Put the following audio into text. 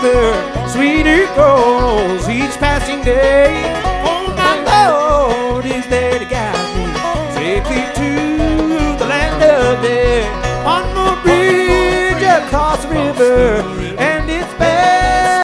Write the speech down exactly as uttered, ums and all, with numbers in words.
river, sweeter grows each passing day. Oh, my Lord is there to guide me safely to the land of day. One more bridge across the river,